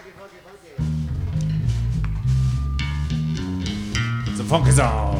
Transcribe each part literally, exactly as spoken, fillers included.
It's a funky song.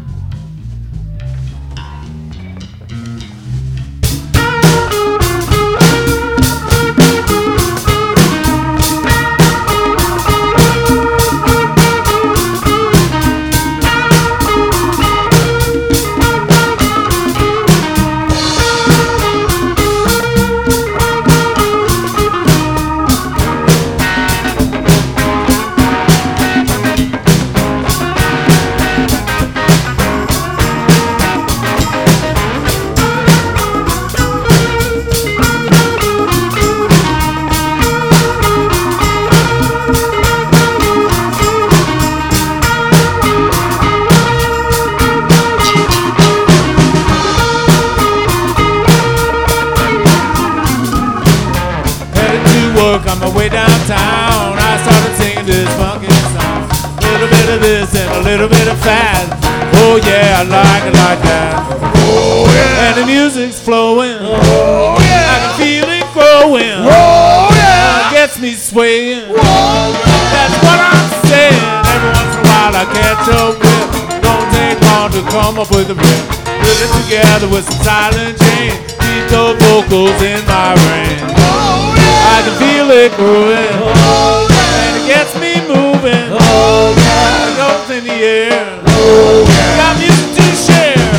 On my way downtown, I started singing this funky song. A little bit of this and a little bit of that. Oh yeah, I like it like that. Oh yeah. And the music's flowing. Oh yeah. I can feel it growing. Oh yeah. It gets me swaying. Oh yeah. That's what I'm saying. Every once in a while I catch a whip. Don't take long to come up with a riff. Put it together with some silent change. Keep those vocals in my brain. I can feel it growing, oh, yeah. And it gets me moving, oh, yeah. It goes in the air, oh, yeah. Got music to share.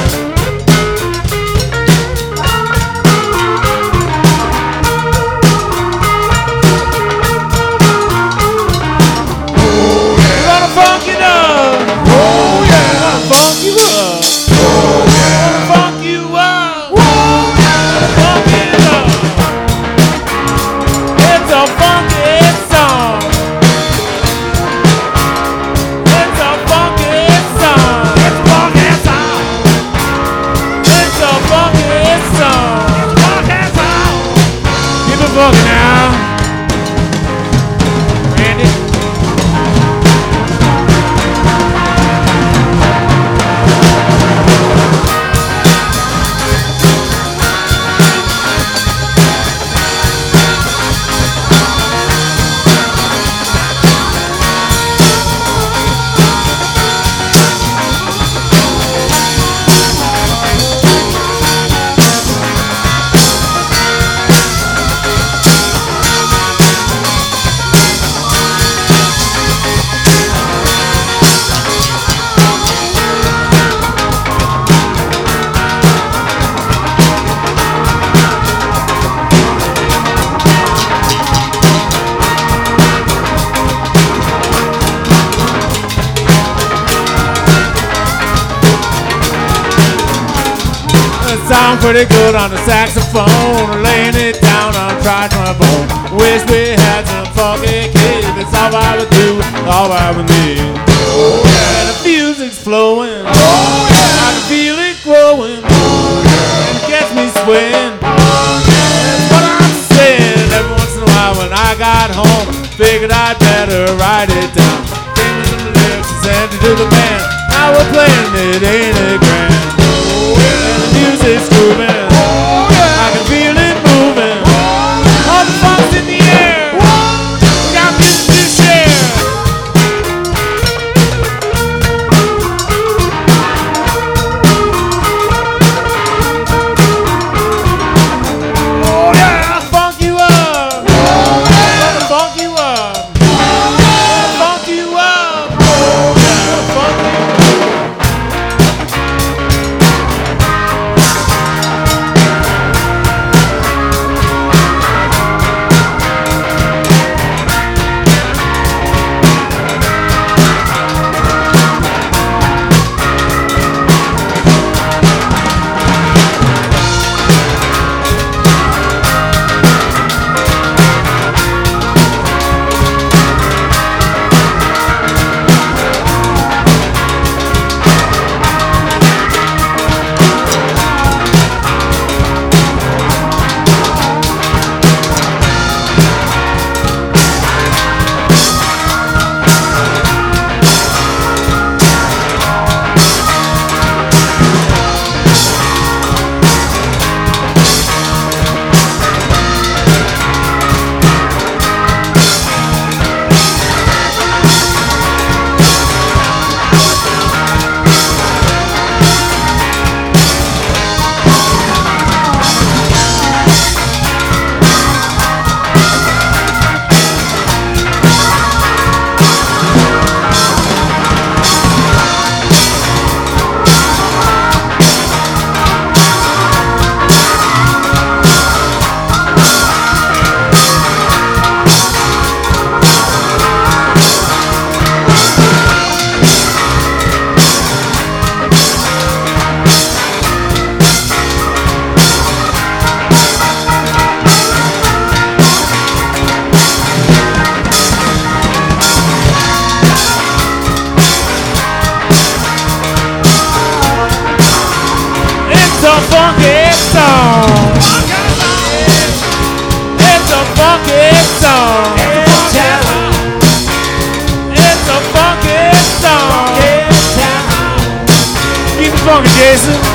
Oh, yeah. We're gonna funk it up, oh, yeah. We're gonna funk you up, oh, yeah. We're gonna funk you up, oh, yeah. Funk it up. It's a funky song. It's a funky song. It's a funky song. It's a funky song. It's a funky song. Keep it funky now. Randy. Sound pretty good on the saxophone, laying it down on tri-trombone. Wish we had some funky kids. It's all I would do, all I would need. Oh, yeah. And the music's flowing. Oh, yeah. I can feel it growing. Oh, yeah. And it gets me swaying. Oh, yeah. That's what I'm saying. Every once in a while when I got home, figured I'd better write it down. Came with some lyrics and sent it to the band. Now we're playing it, ain't it grand? And the music's grooving, oh, yeah. I can feel it moving, oh, all the funk's in the air, oh, we got music to share. Oh yeah, I'll funk you up, oh, yeah. I'll funk you up, oh, yeah. I'll funk you up, oh, yeah. I'll funk you up. song. It's a funky song. It's a funky song. Keep it funky, Jason.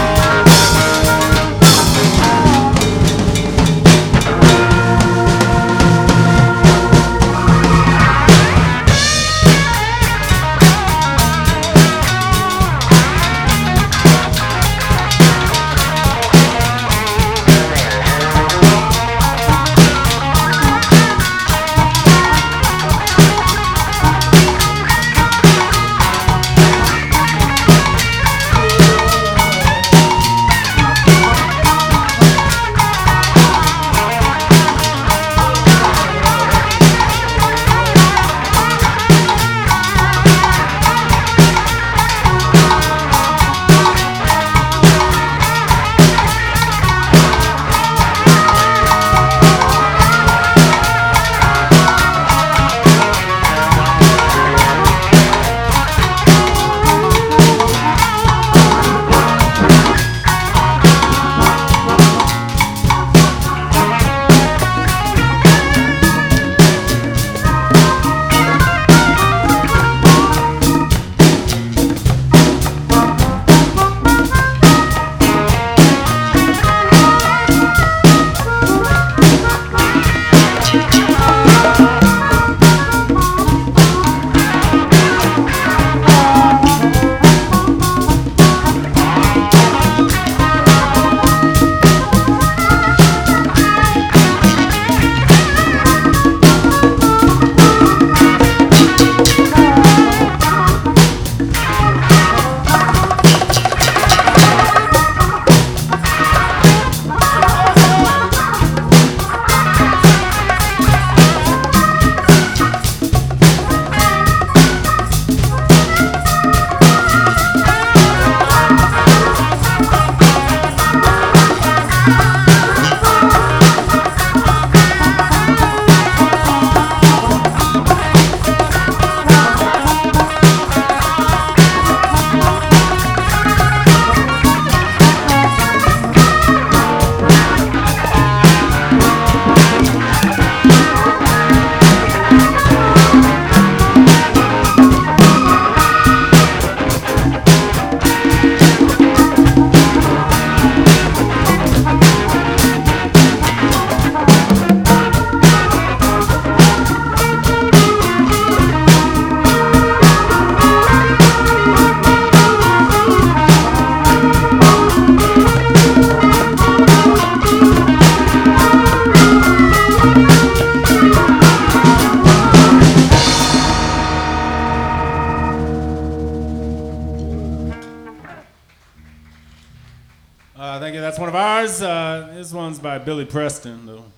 Uh, thank you. That's one of ours. Uh, this one's by Billy Preston, though.